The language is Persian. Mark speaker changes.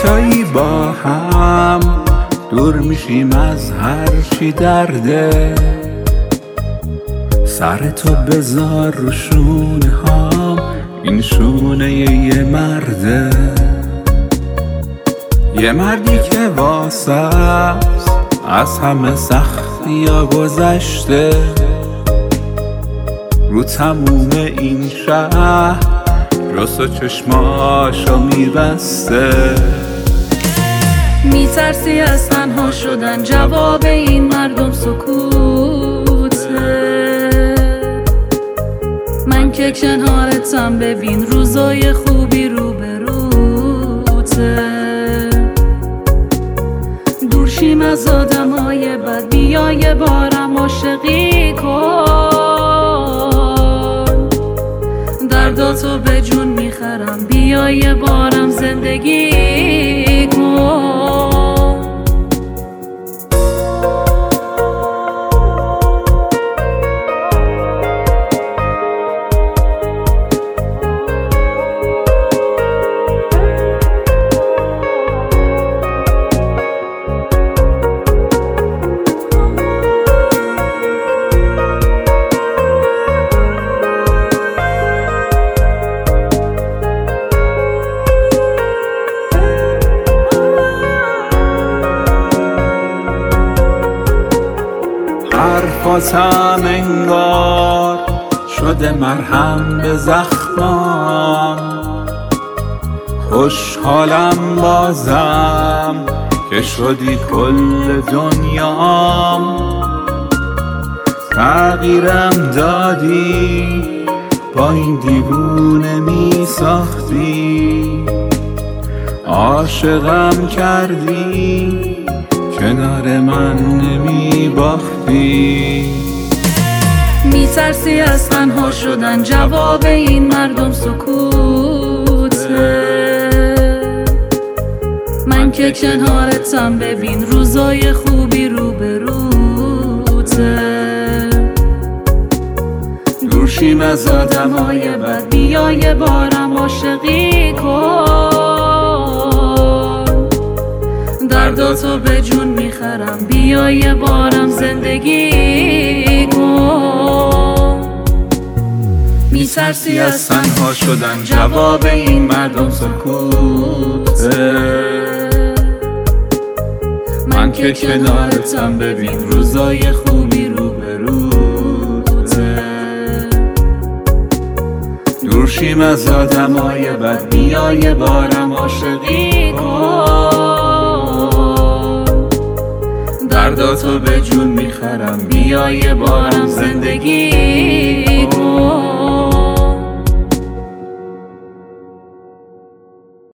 Speaker 1: تایی با هم دور میشیم از هر چی درده. سر تو بذار رو شونه هام، این شونه یه مرده، یه مردی که واسه از همه سختی ها گذشته. رو تموم این شهر جست و چشماشو میبسته.
Speaker 2: میترسی از تنها شدن، جواب این مردم سکوته. من که کنارتم، ببین روزای خوبی رو به روته. دورشیم از آدمای بد، بیا یه بارم عاشقی کن. درداتو به جون میخرم، بیا یه بارم زندگی کن.
Speaker 1: حرفاتم انگار شده مرهم به زخمام. خوشحالم بازم که شدی کل دنیام. تغییرم دادی، با این دیوونه می ساختی. عاشقم کردی، کنار من نمی باختی.
Speaker 2: میترسی از تنها شدن، جواب این مردم سکوته. من که کنارتم، ببین روزای خوبی رو به روته. دورشیم از آدمای بد، بیا یه بارم عاشقی کن. درداتو به جون میخرم، بیا یه بارم زندگی کن. میترسی از تنها شدن، جواب این مردم سکوته. من که کنارتم، ببین روزای خوبی رو به روته. دورشیم از آدمای بد، بیا یه بارم عاشقی کن. درداتو به جون میخرم، بیا یه بارم زندگی